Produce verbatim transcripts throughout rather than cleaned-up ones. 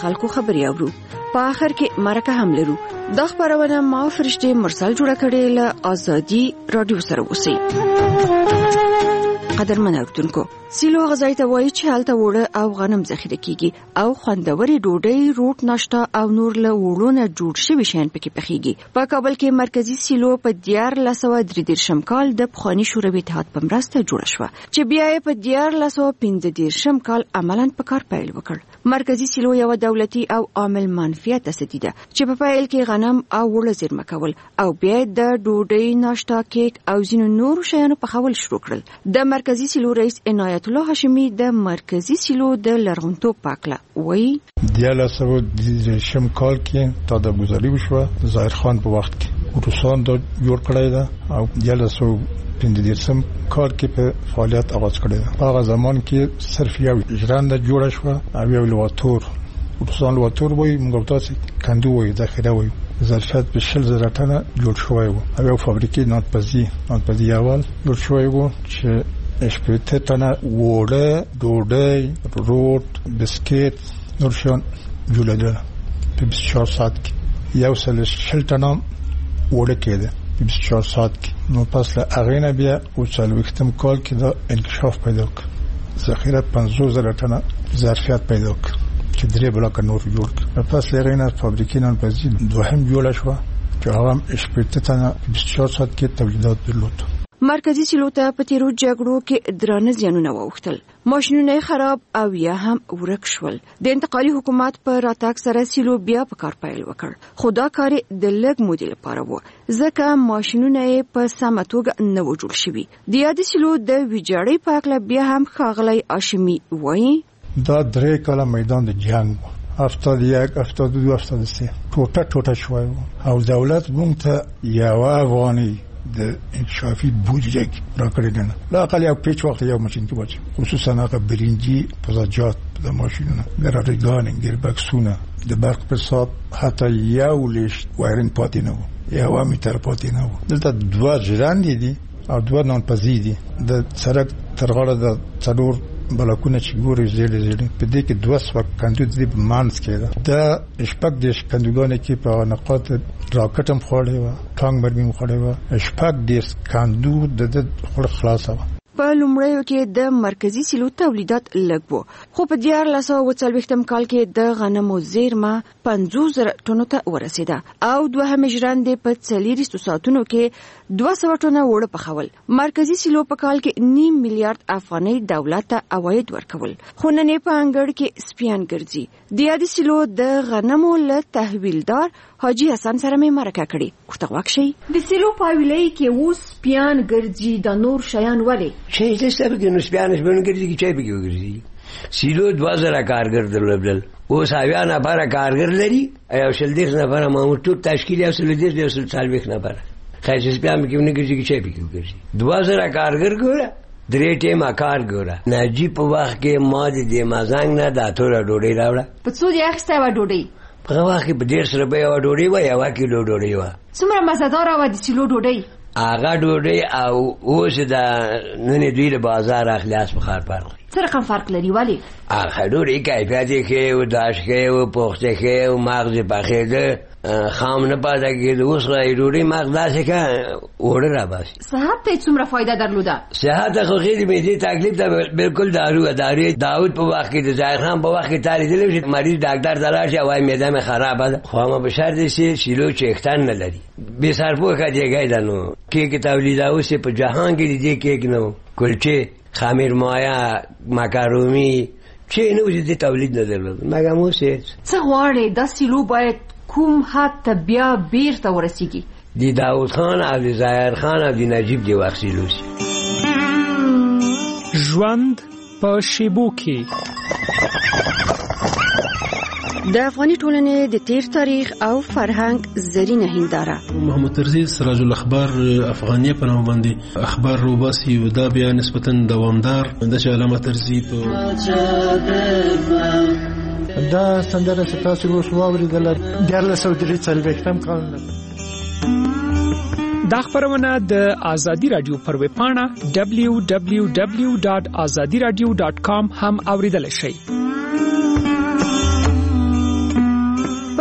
خلکو خبري اورو. په اخر کې مرکه هم لرو. د خبرونه ما فرشته مرسل جوړه کړې له ازادي رادیو سره اوسئ. قدرمن اورتونکو، سیلو غذای ته وایي چې هلته وړه او غنم ذخیره کیږي او خوندوري ډوډۍ، روټ، ناشته او نور له وړونه جوړ شوي شیان پکې پخېږي. په کابل کې مرکزی سیلو په دیارلس سوه درې دېرشم کال د پخواني شوروي اتحاد په مرسته جوړه شوه چې بیا یې په دیارلس سوه پنځه دېرشم کال عملاً په کار پیل وکړ. مرکزی سیلو یو دولتي او عامل منفیت اساسي ده چې په پیل کې غنم او وړه زیرمه کول او بیا د ډوډۍ، ناشته، کیک او ځینو نورو شیانو پخول شروع کړل. د مرکزی سیلو رئیس عنایت الله هاشمی د مرکزی سیلو د لرغونتوب پاکله وایي دیارلس سوه درې دېرشم کال کې تا د ګذاري وشوه ظاهر خان په وخت کې روسان دا جوړ کړی ده او دیارلس سوه پنځه دېرشم کال کې په فعالیت آغاز کړی ده. په هغه زمان کې صرف یو ژرنده جوړه شوه او یو لواتور، روسان لواتور وایي، موږ تاسې کندو وایي، ذخیره وایي. ظرفیت به شل زره ټنه جوړ شوی و او یو فابریکې ناتپزی ناتپزی اول جوړ شوی و چې شپږ ټنه وړه ډوډۍ، روټ، بسکټ، نور شیان جوړېدل په بیست و چهار ساعت کې. یو سل شل ټنه وړه کېده په بیست و چهار ساعت کې. نو پس له هغې نه بیا اووه څلوېښتم کال کې دا انکشاف پیدا کړ، ذخیره پنځوس زره ټنه ظرفیت پیدا کړ چې درې بلاکه نور جوړ کړ. پس له هغې نه فابریکې نانپزي دوهم جوړه شوه چې هغه شپږ ټنه بیست و چهار ساعت کې تولیدات درلود. مرکزی سیلو ته په تیرو جګړو کې درانه زیانونه واوښتل، ماشینونه خراب او یا هم ورک شول. د انتقالي حکومت په راتګ سره سیلو بیا په کار پیل وکړ، خو دا کار د لږ مودې لپاره و ځکه ماشینونه یې په سمه توګه نه و جوړ شوي. د یادې سیلو د ویجاړۍ په هکله بیا هم ښاغلی هاشمي وایي دا درې کاله میدان د جنګ و، هفتاد یک، هفتاد دو، هفتاد سه ټوټه ټوټه شوی و او دولت موږ ته یوه افغانۍ د انکشافي بودجه را کړی ده. لااقل یو پیچ وخت یو ماشین کې واچي، خصوصا هغه برنجي پزاجات د ماشینونو، ګراډګان، ګیربکسونه، د برق پر سات حتی یو لیش وایرنګ پاتې نه و، یو میټر پاتې نه و. دلته دوه ژرندې دي او دوه نانپزي دي. د سړک تر غاړه د څلور بلاکونه چې ګوري زیړې زیړې، په دې کې دوه سوه کندو دي په منځ کې ده. د شپږ دېرش کندوګانې کې په نقاط راکټ هم خوړې وه، ټانک مرمي هم خوړې وه، شپږ دېرش کندو د ده خوله خلاصه وه. په لومړیو کې د مرکزی سیلو تولیدات لږ وو، خو په دیارلس سوه اووه څلوېښتم کال کې د غنمو زیرمه پنځوس زره ټنو ته ورسېده او دوهمې ژرندې په څلېرویشتو ساعتونو کې دوه سوه ټنه اوړه پخول. مرکزی سیلو په کال کې نیم میلیارډ افغانۍ دولت ته عواید ورکول، خو نن یې په انګړ کې سپیان ګرځي. د یادې سیلو د غنمو له تحویلدار حاجی حسن سره مې مرکه کړې. ورته غوږ شئ. د سیلو په حویلۍ کې اوس سپیان ګرځي، د نور شیان ولې چه دسته بگه نسبیانش بنگردی که چه بگه بگردی. سیلو دوازده کارگر درلبدل، اوس اویا نفر کارگر لري، او شل دېرش نفر مامور ټول تشکیل یو سل دېرش یو سل څلوېښت نفر. خیر سپیان بگه بنگردی که چه بگه بگردی. دوازده کارگر ګوره، درې ټیمه کار ګوره. نجیب په وخت کې ما د دې مازنګ نه دا توره ډوډۍ راوړه. په څو دې اخیسته وه ډوډۍ؟ په هغه وخت کې په دېرش روپۍ یوه ډوډۍ وه، یوه کیلو ډوډۍ وه. څومره مزهداره وه د سیلو ډوډۍ؟ هغه ډوډۍ او اوس د نن دوی له بازار اخلي اس په خار فرق. څه رقم فرق لري؟ ولې؟ هغه ډوډۍ کیفیت یې ښه و، داش ښه و، پخته ښه و، مغز یې پخېده، خام نه پاته کېده. اوس خو یې ډوډۍ مغز داسې ښه اوړه راباسي. صحت ته یې څومره فایده درلوده؟ صحت ته خو خیلی معدې تکلیف ته بلکل دارو وه. دارو داود په وخت کې د ظاهر خان په وخت کې تا لیدلی چې مریض ډاکټر ته لاړ شي وایي معده مې خرابه ده، خو همه په شرط چې سیلو چښتن نه لري. بې سرپوښه دیګی ده. نو کیک تولیده اوس په جهان کې د دې کیک نه و، کلچې، خمیر مایه، مکرومي، چې نه و چې دې تولید نه درلود. مګم اوس څه غواړې دا سیلو باید کوم حد ته بیا بیرته ورسیږي؟ د داود خان او د ظاهر خان او د نجیب د وخت سیلو سي. ژوند په شیبو کې د افغاني ټولنې د تیر تاریخ او فرهنګ زرینه هنداره. محمد طرزي سراج الاخبار افغانیه په نوم باندې اخبار روباسي او دا بیا نسبتا دوامدار د علامه طرزي په دا سندره چې تاسو اوس واورېدله دیارلس سوه درې څلوېښتم کال دا خبرونه د آزادي رادیو پر ویب پاڼه دبلیو دبلیو دبلیو ډاټ آزادي رادیو ډاټ کام هم اوریدل شئ.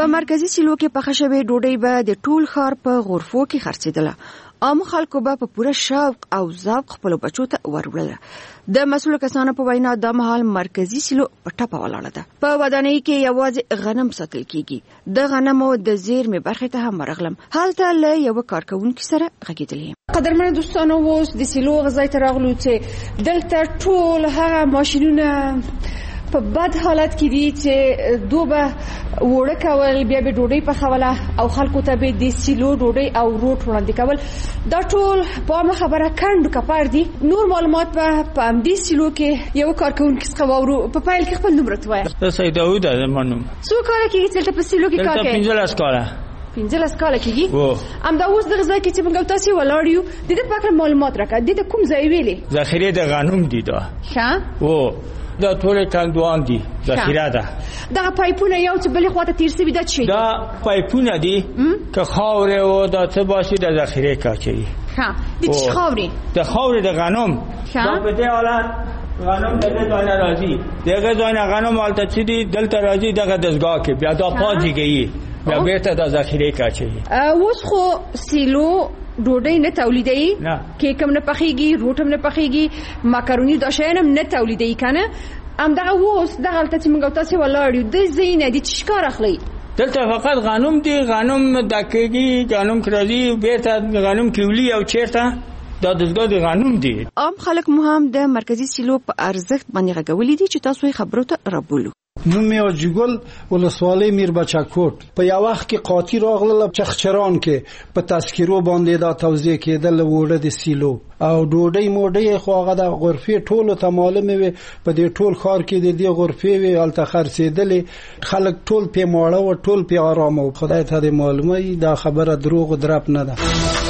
په مرکزی سیلو کې پخه شوې ډوډۍ به د ټول ښار په غرفو کې خرڅېدله. عام خلکو به په پوره شوق او ذوق خپل بچو ته وروړله. د مسؤل کسانو په وینا د مهال مرکزی سیلو په ټپه ولاړه ده. په ودانۍ کې یوازې غنم ساتل کیږي. د غنمو د زیرمې برخې ته هم ورغلم. هلته له یو کارکونکي سره غږېدلې. قدرمن دوستانو، اوس د سیلو غځای ته راغلو چې دلته ټول هغه ماشینونه په بد حالت کې دي چې دوبه وړه کول، بیا به ډوډۍ پخوله او خلکو ته به د سیلو ډوډۍ او روټ وړاندې کول. دا ټول په عامه خبره کندو کپار دي. نور معلومات به په همدې سیلو کې یو کارکونکي څخه واورو. په پیل کې خپل نوم راته وایه. سید داوود منم. څو کاله کېږي چې دلته په سیلو کې کار کوې؟ دلته پنځلس کاله. پنځلس کاله کېږي. همدا اوس دغه ځای کې چې موږ تاسې ولاړ یو، د دې په اړه معلومات راکړه. د دې کوم ځای ویلې؟ ذخیره د غنم دي. دا ښه و دا ټول ټانګوان دي. ذخیره ده. دا پایپونه یو چې بلې خواته تیر شوي، دا څه دا پایپونه دي که خاورې او دا څه باشي د ذخیره کاچوي. ښه د څه خاورې؟ د خاورې د غنم. دا په دې حالت غنم دغه ځای نه راځي. دغه ځای نه غنم هلته چې دي دلته راځي دغه دستګاه کې، بیا دا پاتېږي، بیا بیرته د ذخیره کاچوي. اوس خو سیلو ډوډۍ نه تولیدوي، کیک هم نه پخېږي، روټ هم نه پخېږي، ماکاروني دا شیان هم نه تولیدوي که نه؟ همدغه اوس دغه هلته چې موږ تاسې ولاړ یو د ځای نه دي چې ښکار اخلئ؟ دلته فقط غنم دي. غنم دکېږي، غنم کې راځي، بیرته غنم کیولي او چېرته دا دستګاه د غنم دي. عام خلک مو هم د مرکزی سیلو په ارزښت باندې غږولي دي چې تاسو یې خبرو ته رابولو. نوم یې اجګل ولسوالۍ میربچه کوټ. په یو وخت کې قاطی راغله چخچران کې په تذکرو باندې دا توزیع کېدل وړه د سیلو او ډوډۍ موډۍ خو هغه د غرفې ټولو ته معلومې وي. په دې ټول ښار کې د دې غرفې وي هلته خرڅېدلې. خلک ټول پې ماړه و، ټول پې ارامه و. خدای ته دې معلومه وي دا خبره دروغ و درپ نه ده.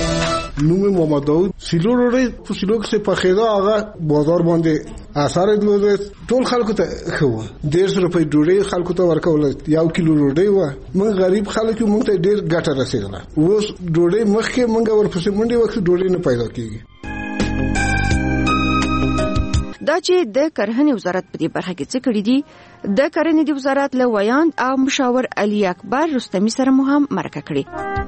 نوم محمد داود. سیلو ډوډۍ په سیلو کې پخېده، هغه بازار باندې اثر درلود. ټول خلکو ته ښه وه. ډېر روپۍ ډوډۍ خلکو ته ورکوله. یو کیلو ډوډۍ وه. موږ غریب خلک یو، موږ ته ډېر ګټه رسېدله. اوس ډوډۍ مخکې موږ ورپسې منډې وکړو، ډوډۍ نه پیدا کېږي. دا چې د کرهنې وزارت په دې برخه کې څه کړي دي، د کرهنې د وزارت له ویاند او مشاور علي اکبر رستمي سره مو هم مرکه کړې.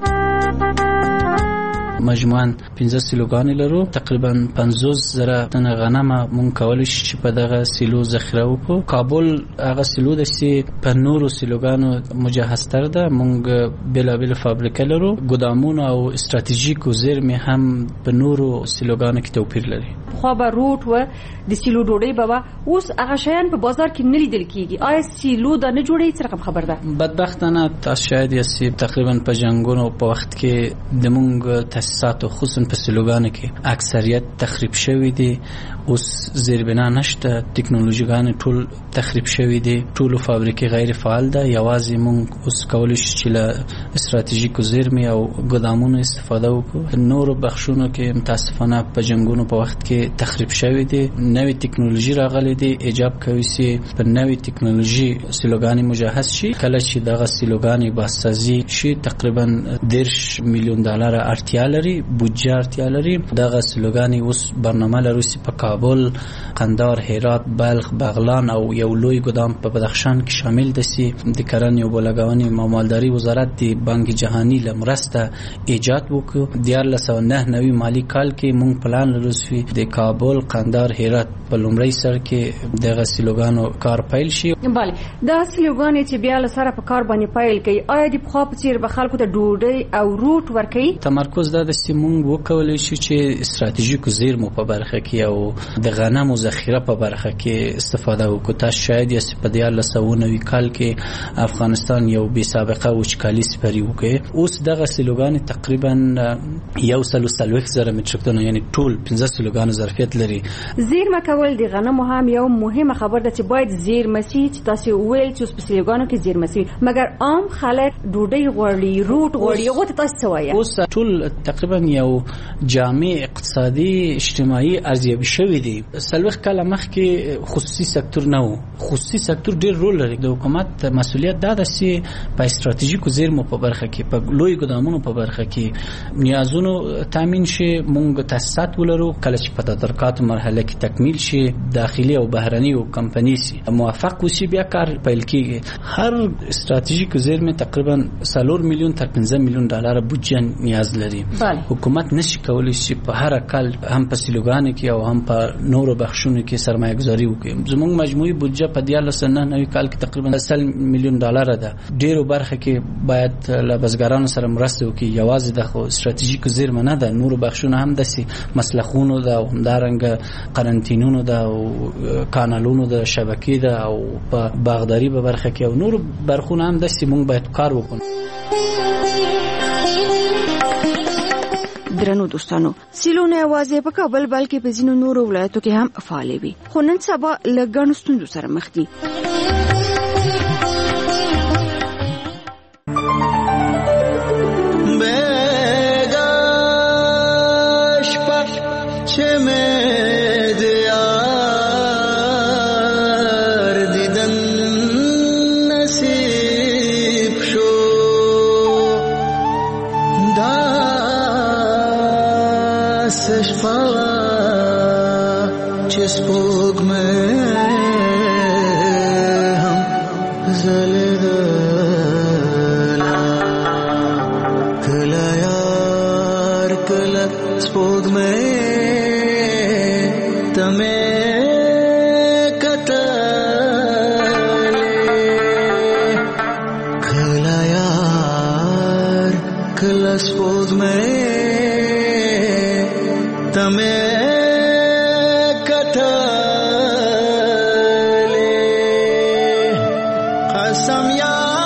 مجموعاً پنځه سیلوګانې لرو. تقریبا پنځوس زره تنه غنم مونږ کولی شو چې په دغه سیلو ذخیره وکړو. کابل هغه سیلو ده چې په نورو سیلوګانو مجهزتر ده. مونږ بېلابېل فابریکه لرو، ګودامونه او استراتیژیکو زیرمې هم په نورو سیلوګانو کې توپیر لري. خو به روټ و د سیلو ډوډۍ به وه، اوس هغه شیان په بازار کې نه لیدل کېږي. آیا سیلو دا نه جوړوي؟ څه رقم خبر ده؟ بدبختانه تاسو شاید یې تقریبا په جنګونو په وخت کې د مونږ تاسیسات خصوصا په سیلوګانو کې اکثریت تخریب شوی دي. اوس زیربنا نشته، ټکنالوژیګان ټول تخریب شوی دي، ټول فابریکې غیر فعال ده. یوازې مونږ اوس کولی شو چې له استراتیژیکو زیرمې او ګودامونو استفاده وکړو. نورو بخښونو کې متاسفانه په جنګونو په وخت کې تخریب شوی دي. نوې ټکنالوژي راغلي دي، ایجاب کوي چې په نوې ټکنالوژي سیلوګانې مجهز شي. کله چې دغه سیلوګانې بازسازي شي تقریبا دېرش میلیون ډالر اړتیا لري، بودجه اړتیا لري. دغه سیلوګانې اوس برنامه لرو چې په کابل، قندهار، هرات، بلخ، بغلان او یو لوی ګدام په بدخشان کې شامل دي. د کرنې او بلګاونې او مالداري وزارت د بانک جهانی له مرسته ایجاد وکړو. دیارلس سوه نهه نوي مالی کال کې مونږ پلان لرو چې د کابل، قندهار، هرات په لومړی سر کې دغه سیلوګانو کار پیل شي. بله، دا سیلوګانې چې بیا له سره په کار باندې پیل کوي، آیا د پخوا په څېر به خلکو ته ډوډۍ او روټ ورکوي؟ تمرکز دا ده چې مونږ وکولی شو چې استراتیژیکو زیرمو په برخه کې او د غنمو ذخیره په برخه کې استفاده وکړو. تاسو شاید یې په دیارلس سوه نوي کال کې افغانستان یو بې سابقه وچکالي سپري وکړي. اوس دغه سیلوګانې تقریبا یو سل او څلوېښت زره متریک ټنه، یعنې ټول پنځه سیلوګانو ظرفیت لري. زیرمه کول د غنمو هم یو مهمه خبر ده چې باید زیرمه شي، چې تاسو ویل چې اوس په سیلوګانو کې زیرمه شي، مګر عام خلک ډوډۍ غواړي، روټ غواړي. هغو ته تاسو څه وایه؟ اوس ټول تقریبا یو جامع اقتصادي اجتماعي ارزیابي شوی دی. سلوخ کله مخکې خصوصي سکتور نه و. خصوصي سکتور ډیر رول لري. د حکومت مسؤلیت دا ده چې په استراتیژیکو زیرمو په برخه کې، په لوی ګدامونو په برخه کې نیازونو تامین شي، مونږ تاسیسات ولرو، کله چې په تدارکاتو مرحله کې تکمیل شي، داخلي او بهرني او کمپنی سي موافق وشي، بیا کار پیل کیږي. هر استراتیژیکو زیرمه تقریبا څلور میلیون تر پنځه میلیون ډالر بودجه نیاز لري. حکومت نشي کولای چې په هر کال هم په سیلوګانو کې او هم په نورو بخښونو کې سرمایه گذاري وکړي. زموږ مجموعي بودجه په دیارلس نه نوي کال کې تقریبا سل میلیون ډالر ده. ډیرو برخه کې باید له بزګرانو سره مرسته وکړي. یوازې د خو استراتیژیکو زیرمه نه ده، نورو بخښونه هم دسي مسلخونو ده او همدارنګه قرنټینونو ده او کانالونو ده، شبکې ده او په باغداري په برخه کې او نورو برخونه هم دسي مونږ باید کار وکړو. درنو دوستانو، سیلو نه یوازې په کابل بلکې په ځینو نورو ولایتو کې هم فعال وي، خو نن سبا له ګڼو ستونزو سره مخ دي. Some young